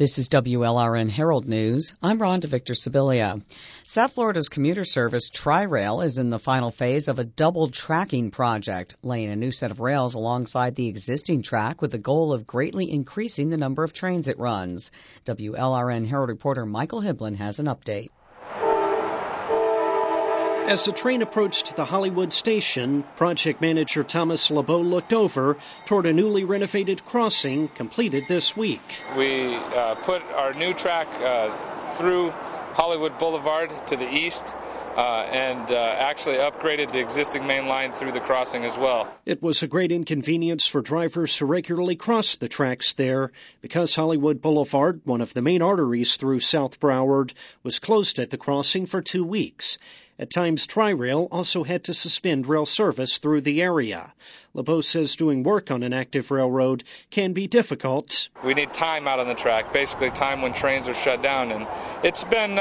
This is WLRN Herald News. I'm Rhonda Victor Sibilia. South Florida's commuter service Tri-Rail is in the final phase of a double tracking project, laying a new set of rails alongside the existing track with the goal of greatly increasing the number of trains it runs. WLRN Herald reporter Michael Hiblin has an update. As the train approached the Hollywood station, project manager Thomas LeBeau looked over toward a newly renovated crossing completed this week. We put our new track through Hollywood Boulevard to the east and actually upgraded the existing main line through the crossing as well. It was a great inconvenience for drivers who regularly cross the tracks there because Hollywood Boulevard, one of the main arteries through South Broward, was closed at the crossing for 2 weeks. At times, Tri-Rail also had to suspend rail service through the area. LeBeau says doing work on an active railroad can be difficult. We need time out on the track, basically time when trains are shut down, and it's been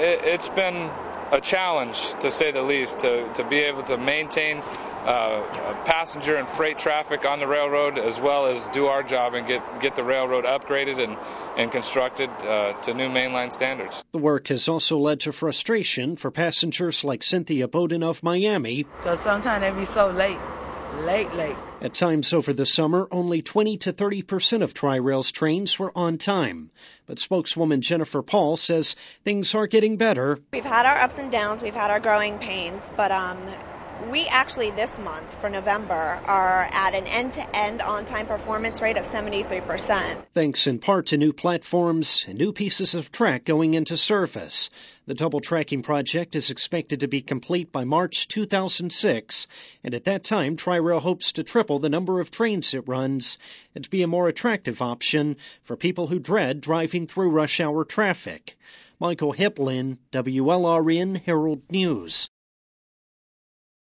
a challenge, to say the least, to be able to maintain passenger and freight traffic on the railroad, as well as do our job and get the railroad upgraded and constructed to new mainline standards. The work has also led to frustration for passengers like Cynthia Bowden of Miami. Because sometimes they be so late. At times over the summer, only 20 to 30% of Tri-Rail's trains were on time. But spokeswoman Jennifer Paul says things are getting better. We've had our ups and downs, we've had our growing pains, but we actually this month for November are at an end-to-end on-time performance rate of 73%. Thanks in part to new platforms and new pieces of track going into service. The double tracking project is expected to be complete by March 2006, and at that time, Tri-Rail hopes to triple the number of trains it runs and to be a more attractive option for people who dread driving through rush hour traffic. Michael Hiblin, WLRN Herald News.